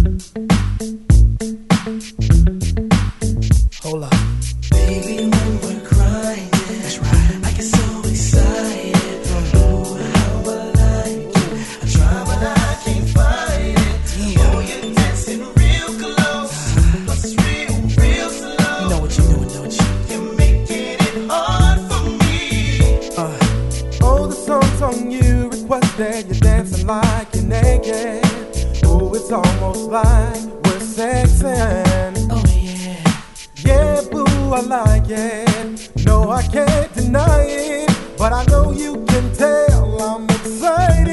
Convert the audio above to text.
Hold up. Baby, when we're crying, that's right. I get so excited. Oh, how I like it. I try, but I can't fight it. Oh, you're dancing real close. Plus it's real slow. You know what you're doing, don't you? You're making it hard for me. Oh, the song's on you. Requested you're dancing like you're naked. Oh, it's almost like we're sexing. Oh, yeah. Yeah, boo, I like it. No, I can't deny it. But I know you can tell I'm excited.